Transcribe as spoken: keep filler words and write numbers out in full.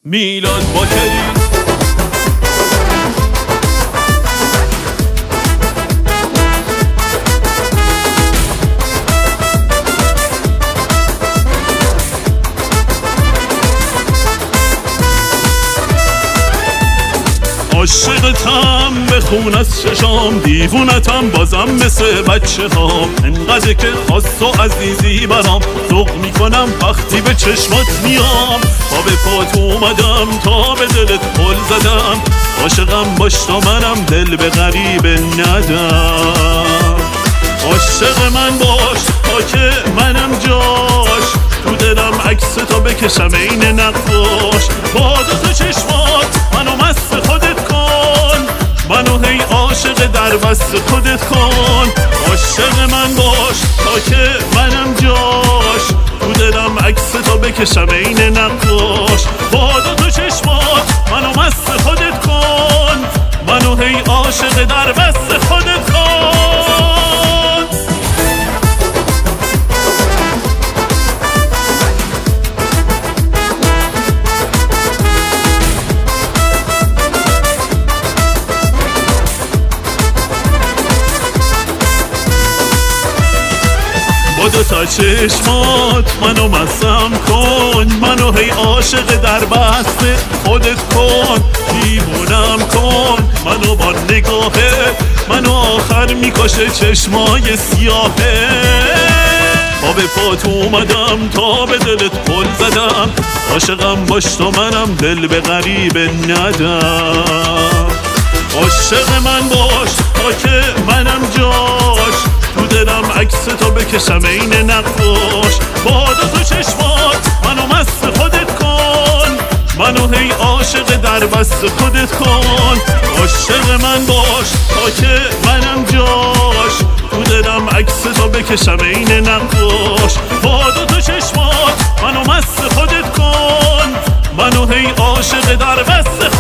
میلاد باکری عاشقتم بخون از چشام، دیوونتم بازم مثل بچه ها. انقدر که خاص و عزیزی برام، ذوق میکنم وقتی به چشمات میام. تا به پات اومدم تا به دلت قل زدم، عاشقم باش تا منم دل به غریبه ندم. عاشق من باش تا که منم جاش، تو دلم عکس تا بکشم این نقاش. با دو تا چشمات منو مست خودت کن، منو هی عاشق در بست خودت کن. عاشق من باش تا که منم جاش، تو دلم عکس تا بکشم این نقاش. با دو تا چشمات منو مست خودت کن، منو هی عاشق در بست خودت کن. با دو تا چشمات منو مستم کن، منو هی عاشق در بست خودت کن. دیوونم کن منو با نگاهه، منو آخر میکشه چشمای سیاهه. تا به پات اومدم تا به دلت قل زدم، عاشقم باش تا منم دل به غریبه ندم. عاشق من باش تا که منم جاش، تو دلم عکس تا بکشم این نقاش. با دو تا چشمات منو مست خودت کن، منو هی عاشق در بست خودت کن. عاشق من باش تا که منم جاش، تو دلم عکس تا بکشم این نقاش. با دو تا چشمات منو مست خودت کن، منو هی عاشق در بست